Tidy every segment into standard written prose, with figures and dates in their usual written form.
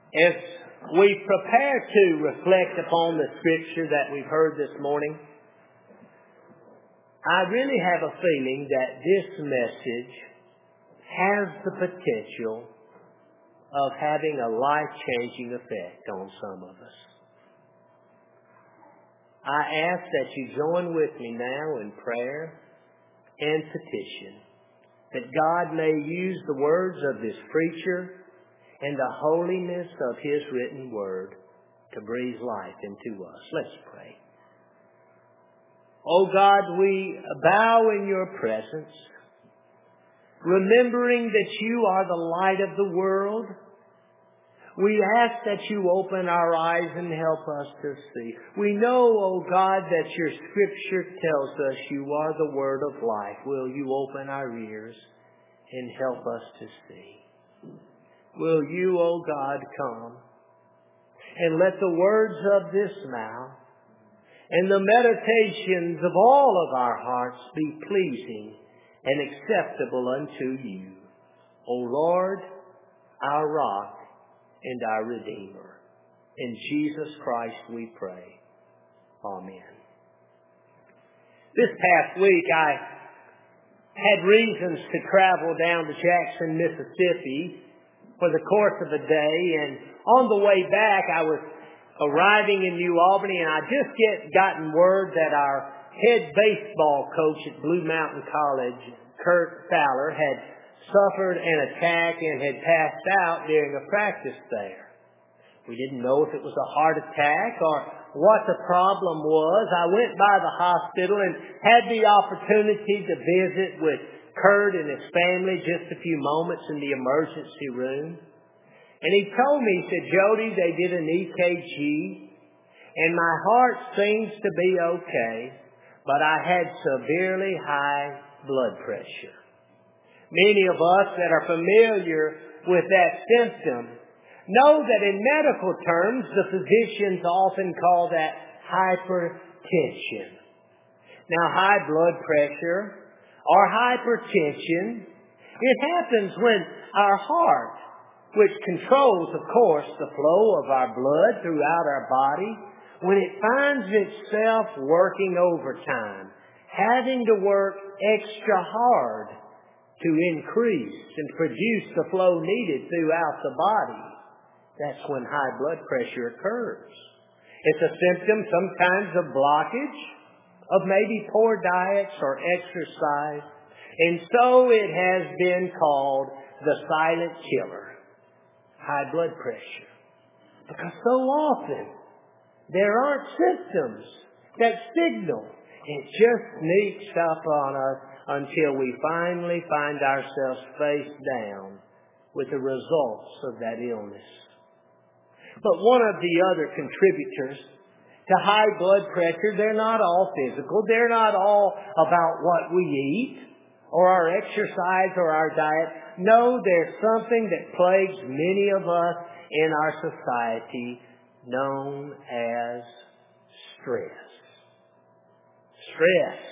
As we prepare to reflect upon the scripture that we've heard this morning, I really have a feeling that this message has the potential of having a life-changing effect on some of us. I ask that you join with me now in prayer and petition that God may use the words of this preacher and the holiness of His written word to breathe life into us. Let's pray. Oh God, we bow in your presence, remembering that you are the light of the world. We ask that you open our eyes and help us to see. We know, oh God, that your scripture tells us you are the word of life. Will you open our ears and help us to see? Will you, O God, come and let the words of this mouth and the meditations of all of our hearts be pleasing and acceptable unto you, O Lord, our rock and our Redeemer. In Jesus Christ we pray. Amen. This past week I had reasons to travel down to Jackson, Mississippi for the course of a day, and on the way back I was arriving in New Albany, and I just gotten word that our head baseball coach at Blue Mountain College, Kurt Fowler, had suffered an attack and had passed out during a practice there. We didn't know if it was a heart attack or what the problem was. I went by the hospital and had the opportunity to visit with Kurt and his family just a few moments in the emergency room. And he told me, he said, Jody, they did an EKG and my heart seems to be okay, but I had severely high blood pressure. Many of us that are familiar with that symptom know that in medical terms, the physicians often call that hypertension. Now, high blood pressure or hypertension, it happens when our heart, which controls, of course, the flow of our blood throughout our body, when it finds itself working overtime, having to work extra hard to increase and produce the flow needed throughout the body, that's when high blood pressure occurs. It's a symptom sometimes of blockage, of maybe poor diets or exercise, and so it has been called the silent killer, high blood pressure. Because so often there aren't symptoms that signal. It just sneaks up on us until we finally find ourselves face down with the results of that illness. But one of the other contributors to high blood pressure, they're not all physical. They're not all about what we eat or our exercise or our diet. No, there's something that plagues many of us in our society known as stress. Stress,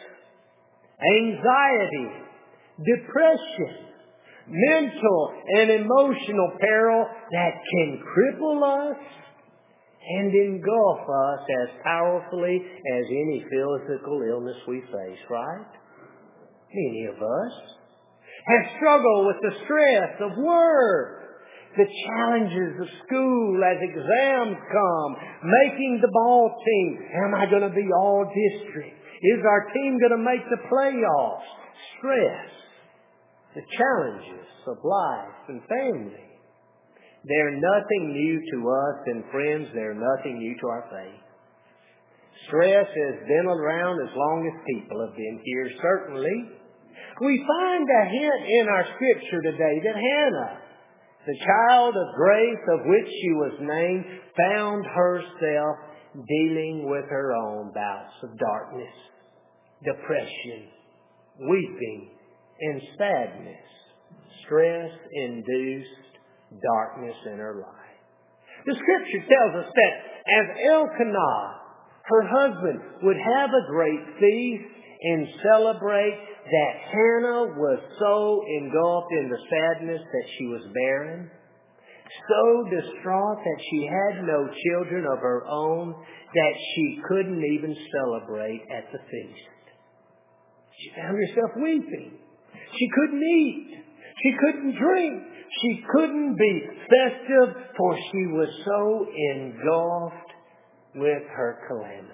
anxiety, depression, mental and emotional peril that can cripple us and engulf us as powerfully as any physical illness we face, right? Many of us have struggled with the stress of work, the challenges of school as exams come, making the ball team. Am I going to be all district? Is our team going to make the playoffs? Stress, the challenges of life and family. They're nothing new to us, and friends, they're nothing new to our faith. Stress has been around as long as people have been here, certainly. We find a hint in our scripture today that Hannah, the child of grace of which she was named, found herself dealing with her own bouts of darkness, depression, weeping, and sadness. Stress-induced darkness in her life. The scripture tells us that as Elkanah, her husband, would have a great feast and celebrate, that Hannah was so engulfed in the sadness that she was barren, so distraught that she had no children of her own, that she couldn't even celebrate at the feast. She found herself weeping. She couldn't eat. She couldn't drink. She couldn't be festive, for she was so engulfed with her calamity.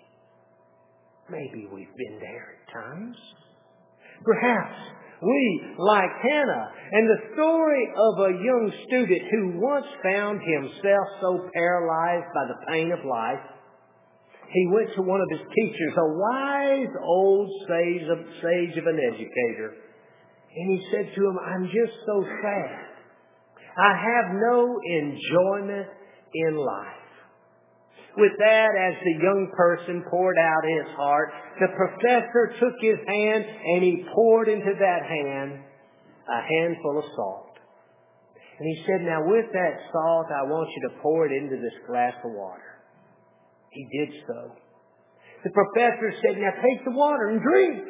Maybe we've been there at times. Perhaps we, like Hannah, and the story of a young student who once found himself so paralyzed by the pain of life, he went to one of his teachers, a wise old sage of an educator, and he said to him, "I'm just so sad. I have no enjoyment in life." With that, as the young person poured out his heart, the professor took his hand and he poured into that hand a handful of salt. And he said, "Now with that salt, I want you to pour it into this glass of water." He did so. The professor said, "Now take the water and drink."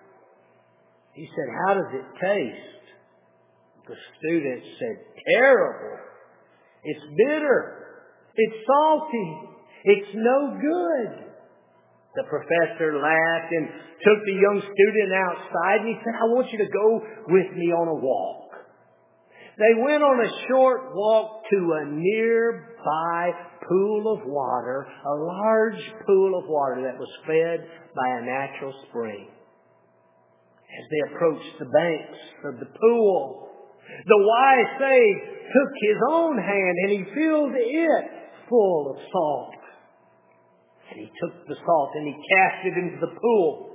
He said, "How does it taste?" The student said, "Terrible. It's bitter. It's salty. It's no good." The professor laughed and took the young student outside and he said, "I want you to go with me on a walk." They went on a short walk to a nearby pool of water, a large pool of water that was fed by a natural spring. As they approached the banks of the pool, the wise sage took his own hand and he filled it full of salt. And he took the salt and he cast it into the pool.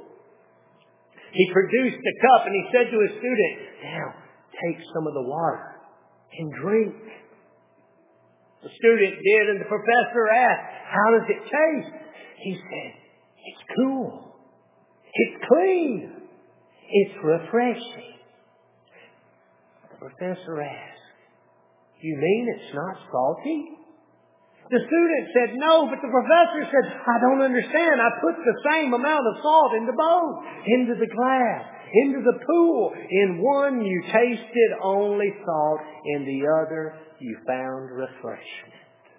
He produced a cup and he said to his student, "Now, take some of the water and drink." The student did, and the professor asked, "How does it taste?" He said, "It's cool. It's clean. It's refreshing." The professor asked, "You mean it's not salty?" The student said, "No," but the professor said, "I don't understand. I put the same amount of salt in the bowl, into the glass, into the pool. In one you tasted only salt, in the other you found refreshment."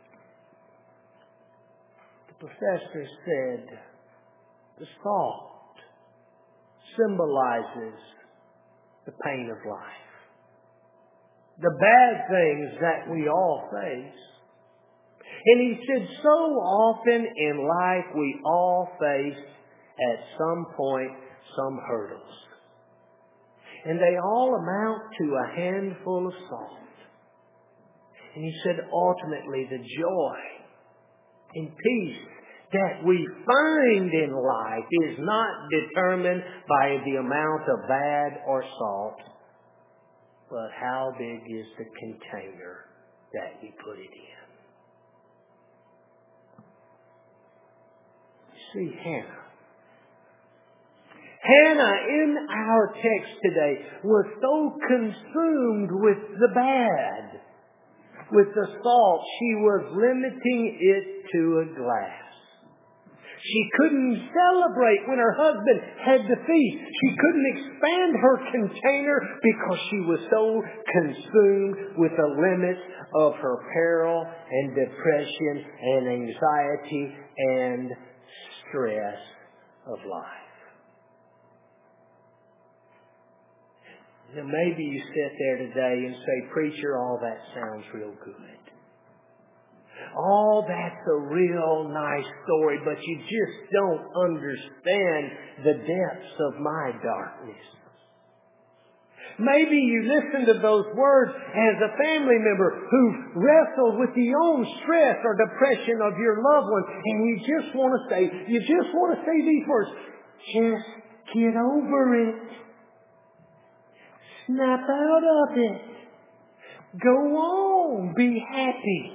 The professor said, the salt symbolizes the pain of life, the bad things that we all face. And he said, so often in life we all face at some point some hurdles. And they all amount to a handful of salt. And he said, ultimately the joy and peace that we find in life is not determined by the amount of bad or salt, but how big is the container that you put it in. See, Hannah in our text today was so consumed with the bad, with the salt, she was limiting it to a glass. She couldn't celebrate when her husband had the feast. She couldn't expand her container because she was so consumed with the limits of her peril and depression and anxiety and stress of life. Now maybe you sit there today and say, "Preacher, all that sounds real good. All that's a real nice story, but you just don't understand the depths of my darkness." Maybe you listen to those words as a family member who wrestled with the own stress or depression of your loved one, and you just want to say these words, "Just get over it. Snap out of it. Go on. Be happy."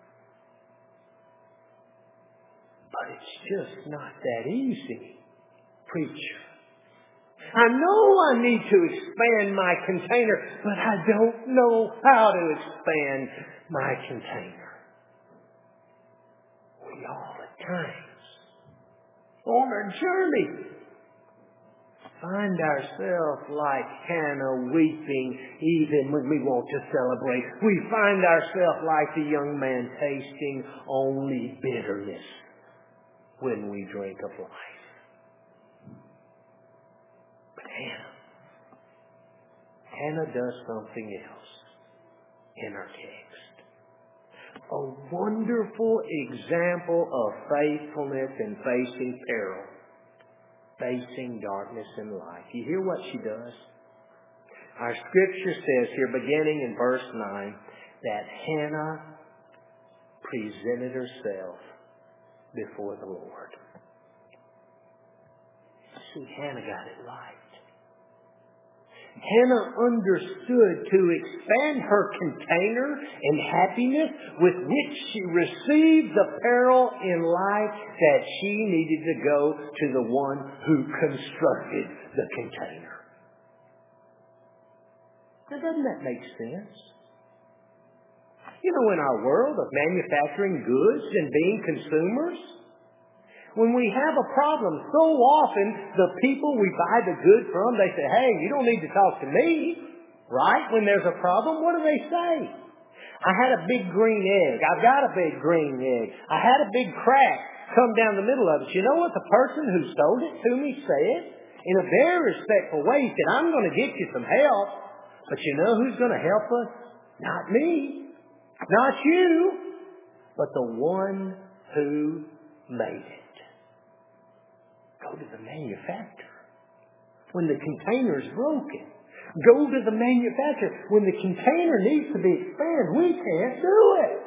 But it's just not that easy, preacher. I know I need to expand my container, but I don't know how to expand my container. all at times on our journey. find ourselves like Hannah weeping even when we want to celebrate. We find ourselves like the young man tasting only bitterness when we drink of life. But Hannah does something else in our text. A wonderful example of faithfulness in facing peril, facing darkness in life. You hear what she does? Our scripture says here, beginning in verse 9, that Hannah presented herself before the Lord. See, Hannah got it right. Hannah understood to expand her container and happiness with which she received the peril in life that she needed to go to the one who constructed the container. Now, doesn't that make sense? You know, in our world of manufacturing goods and being consumers, when we have a problem, so often the people we buy the good from, they say, hey, you don't need to talk to me, right? When there's a problem, what do they say? I had a big green egg. I've got a big green egg. I had a big crack come down the middle of it. You know what the person who sold it to me said? In a very respectful way, he said, I'm going to get you some help, but you know who's going to help us? Not me, not you, but the one who made it. Go to the manufacturer when the container is broken. Go to the manufacturer when the container needs to be expanded. We can't do it.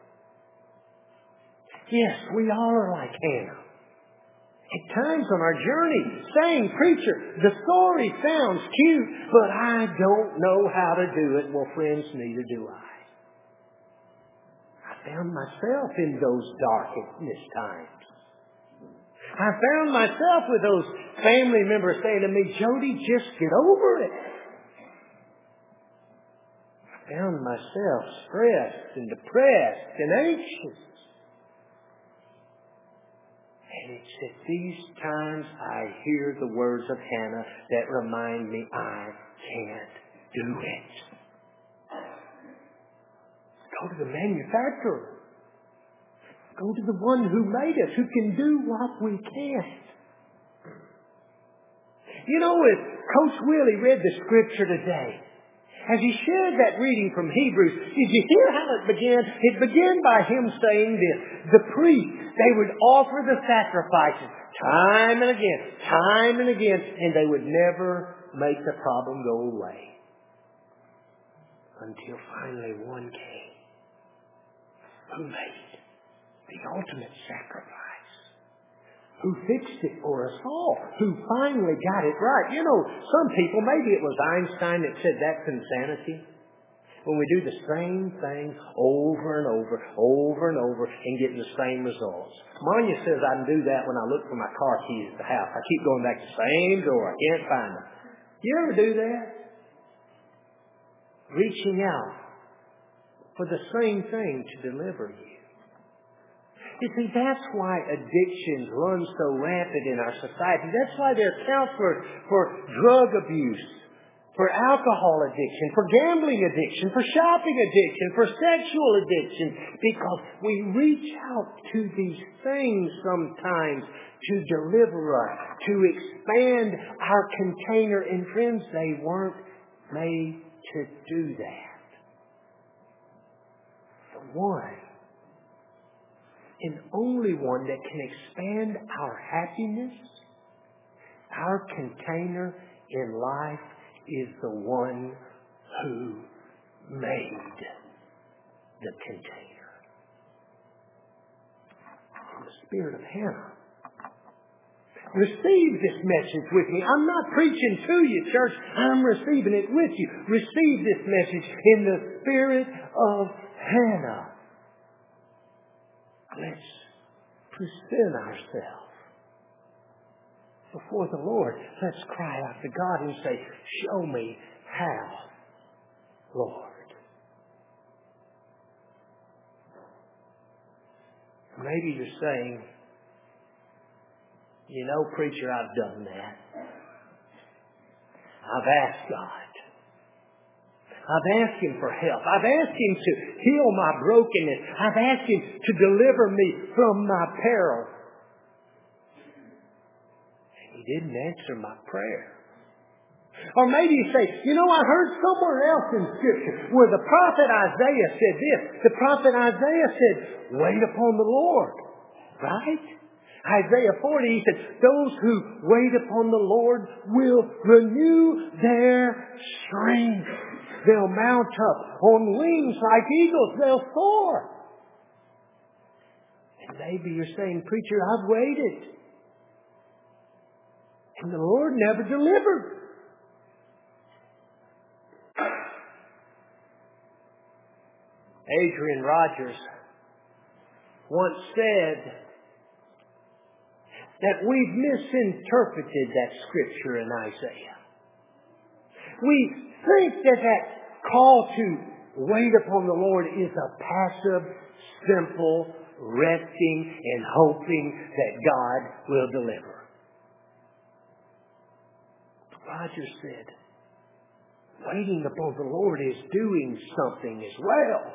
Yes, we are like Hannah. At times on our journey, saying, preacher, the story sounds cute, but I don't know how to do it. Well, friends, neither do I. I found myself in those darkest times. I found myself with those family members saying to me, Jody, just get over it. I found myself stressed and depressed and anxious. And it's at these times I hear the words of Hannah that remind me I can't do it. Go to the manufacturer. Go to the one who made us, who can do what we can't. You know, as Coach Willie read the scripture today, as he shared that reading from Hebrews, did you hear how it began? It began by him saying this. The priests, they would offer the sacrifices time and again, and they would never make the problem go away. Until finally one came who made the ultimate sacrifice, who fixed it for us all, who finally got it right. You know, some people, maybe it was Einstein that said that's insanity. When we do the same thing over and over and getting the same results. Manya says I can do that when I look for my car keys at the house. I keep going back to the same door. I can't find them. You ever do that? Reaching out for the same thing to deliver you. You see, that's why addictions run so rampant in our society. That's why there are counselors for drug abuse, for alcohol addiction, for gambling addiction, for shopping addiction, for sexual addiction. Because we reach out to these things sometimes to deliver us, to expand our container. And friends, they weren't made to do that. The one and only one that can expand our happiness, our container in life, is the one who made the container. In the spirit of Hannah. Receive this message with me. I'm not preaching to you, church. I'm receiving it with you. Receive this message in the spirit of Hannah. Let's present ourselves before the Lord. Let's cry out to God and say, show me how, Lord. Maybe you're saying, you know, preacher, I've done that. I've asked God. I've asked Him for help. I've asked Him to heal my brokenness. I've asked Him to deliver me from my peril. And He didn't answer my prayer. Or maybe you say, I heard somewhere else in Scripture where the prophet Isaiah said this. The prophet Isaiah said, wait upon the Lord. Right? Isaiah 40, he said, those who wait upon the Lord will renew their strength. They'll mount up on wings like eagles. They'll soar. And maybe you're saying, preacher, I've waited. And the Lord never delivered. Adrian Rogers once said that we've misinterpreted that scripture in Isaiah. We think that call to wait upon the Lord is a passive, simple resting and hoping that God will deliver. Rogers said, waiting upon the Lord is doing something as well.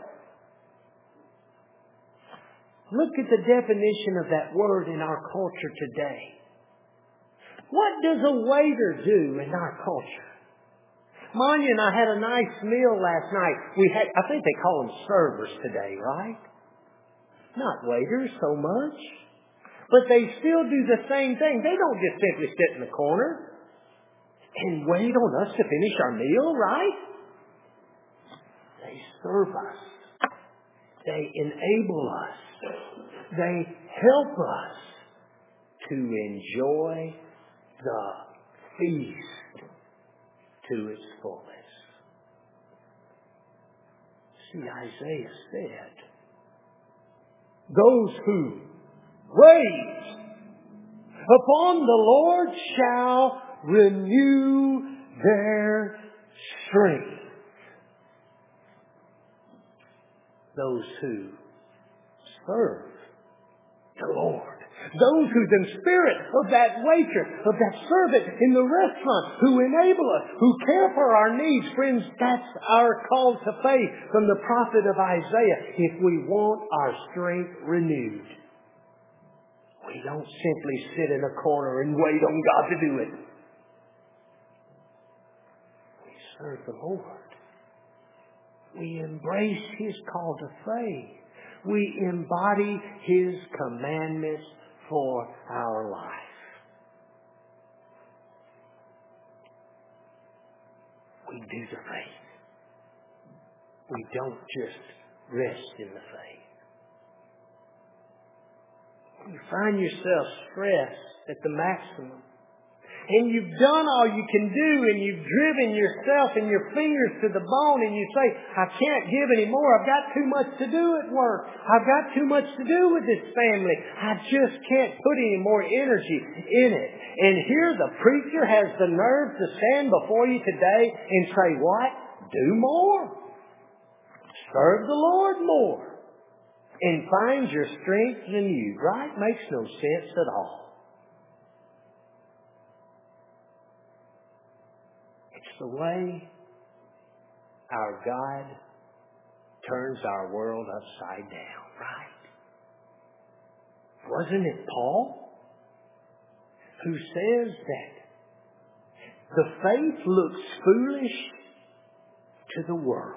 Look at the definition of that word in our culture today. What does a waiter do in our culture? Monya and I had a nice meal last night. I think they call them servers today, right? Not waiters so much. But they still do the same thing. They don't just simply sit in the corner and wait on us to finish our meal, right? They serve us. They enable us. They help us to enjoy the feast to its fullest. See, Isaiah said, those who wait upon the Lord shall renew their strength. Those who serve the Lord. Those who's in spirit of that waiter, of that servant in the restaurant, who enable us, who care for our needs. Friends, that's our call to faith from the prophet of Isaiah. If we want our strength renewed, we don't simply sit in a corner and wait on God to do it. We serve the Lord. We embrace His call to faith. We embody His commandments for our life. We do the faith. We don't just rest in the faith. You find yourself stressed at the maximum. And you've done all you can do, and you've driven yourself and your fingers to the bone, and you say, I can't give anymore. I've got too much to do at work. I've got too much to do with this family. I just can't put any more energy in it. And here the preacher has the nerve to stand before you today and say, what? Do more. Serve the Lord more. And find your strength renewed. Right? Makes no sense at all. The way our God turns our world upside down, right? Wasn't it Paul who says that the faith looks foolish to the world?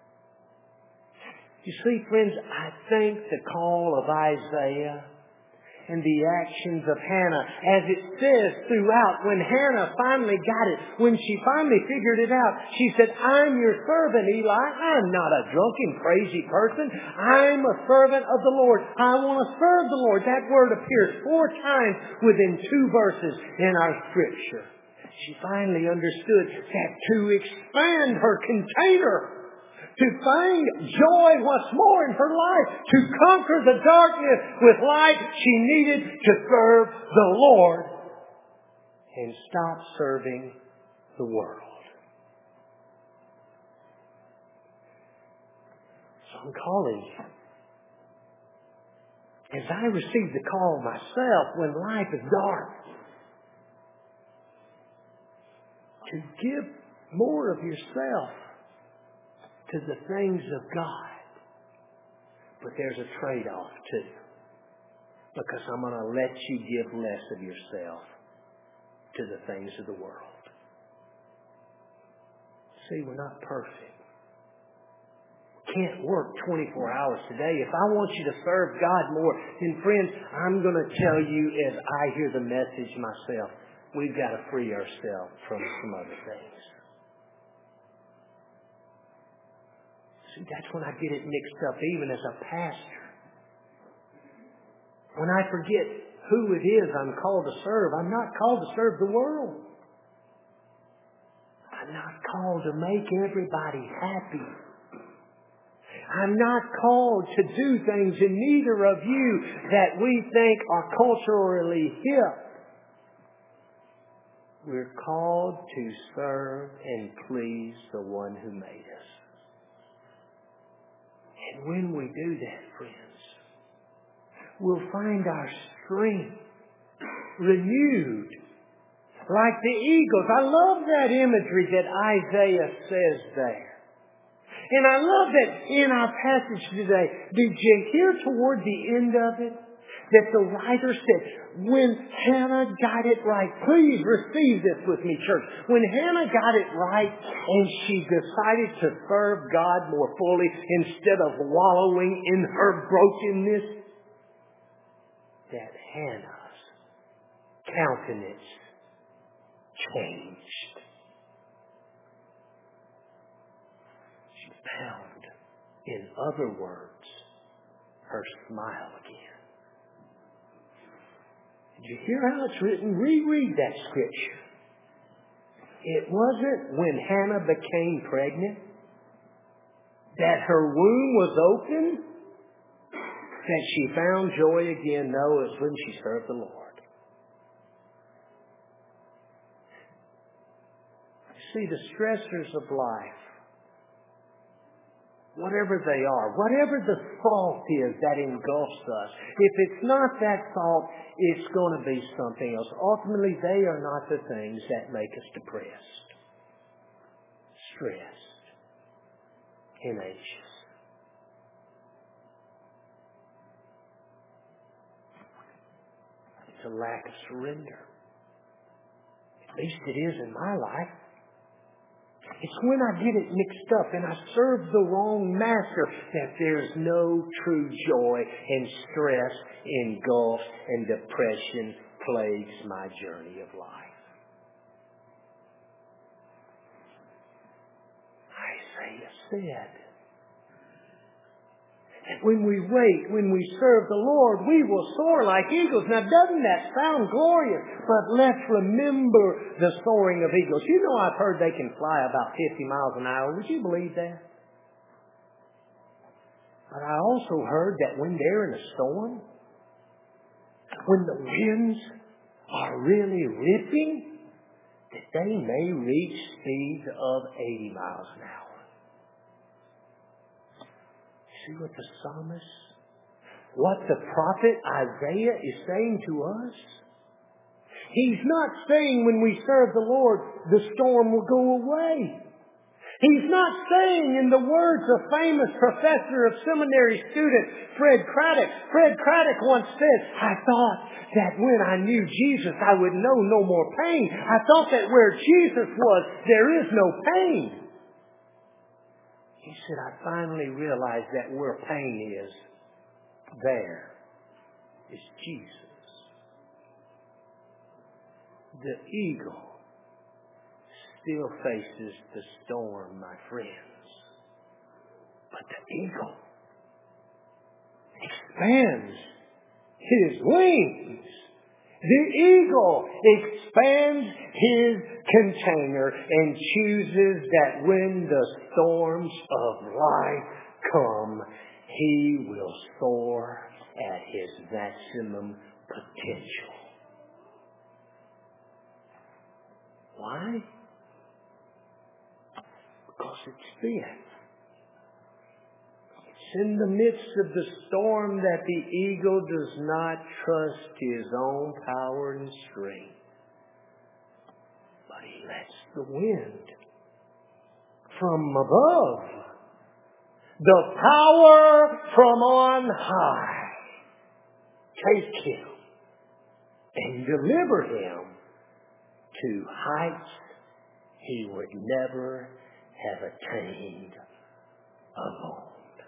You see, friends, I think the call of Isaiah and the actions of Hannah, as it says throughout, when Hannah finally got it, when she finally figured it out, she said, I'm your servant, Eli. I'm not a drunken, crazy person. I'm a servant of the Lord. I want to serve the Lord. That word appears 4 times within 2 verses in our Scripture. She finally understood that to expand her container, to find joy once more in her life, to conquer the darkness with light, she needed to serve the Lord and stop serving the world. So I'm calling you. As I received the call myself when life is dark, to give more of yourself to the things of God. But there's a trade-off too. Because I'm going to let you give less of yourself to the things of the world. See, we're not perfect. Can't work 24 hours a day. If I want you to serve God more, then friends, I'm going to tell you as I hear the message myself, we've got to free ourselves from some other things. See, that's when I get it mixed up, even as a pastor. When I forget who it is I'm called to serve, I'm not called to serve the world. I'm not called to make everybody happy. I'm not called to do things in neither of you that we think are culturally hip. We're called to serve and please the one who made us. And when we do that, friends, we'll find our strength renewed like the eagles. I love that imagery that Isaiah says there. And I love that in our passage today. Did you hear toward the end of it that the writer said, when Hannah got it right, please receive this with me, church. When Hannah got it right and she decided to serve God more fully instead of wallowing in her brokenness, that Hannah's countenance changed. She found, in other words, her smile again. Did you hear how it's written? Reread that scripture. It wasn't when Hannah became pregnant that her womb was open that she found joy again. No, it was when she served the Lord. See, the stressors of life, whatever they are, whatever the fault is that engulfs us, if it's not that fault, it's going to be something else. Ultimately, they are not the things that make us depressed, stressed, and anxious. It's a lack of surrender. At least it is in my life. It's when I get it mixed up and I serve the wrong master that there's no true joy, and stress engulfs and depression plagues my journey of life. Isaiah said, when we wait, when we serve the Lord, we will soar like eagles. Now, doesn't that sound glorious? But let's remember the soaring of eagles. You know, I've heard they can fly about 50 miles an hour. Would you believe that? But I also heard that when they're in a storm, when the winds are really ripping, that they may reach speeds of 80 miles an hour. See what the psalmist, what the prophet Isaiah is saying to us? He's not saying when we serve the Lord, the storm will go away. He's not saying, in the words of famous professor of seminary student Fred Craddock. Fred Craddock once said, I thought that when I knew Jesus, I would know no more pain. I thought that where Jesus was, there is no pain. He said, I finally realized that where pain is, there is Jesus. The eagle still faces the storm, my friends. But the eagle expands his wings. The eagle expands his container and chooses that when the storms of life come, he will soar at his maximum potential. Why? Because it's fit. It's in the midst of the storm that the eagle does not trust his own power and strength, but he lets the wind from above, the power from on high. Take him and deliver him to heights he would never have attained alone.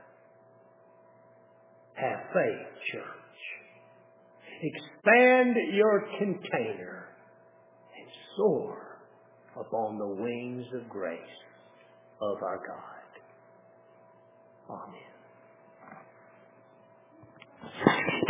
Have faith, church. Expand your container and soar upon the wings of grace of our God. Amen.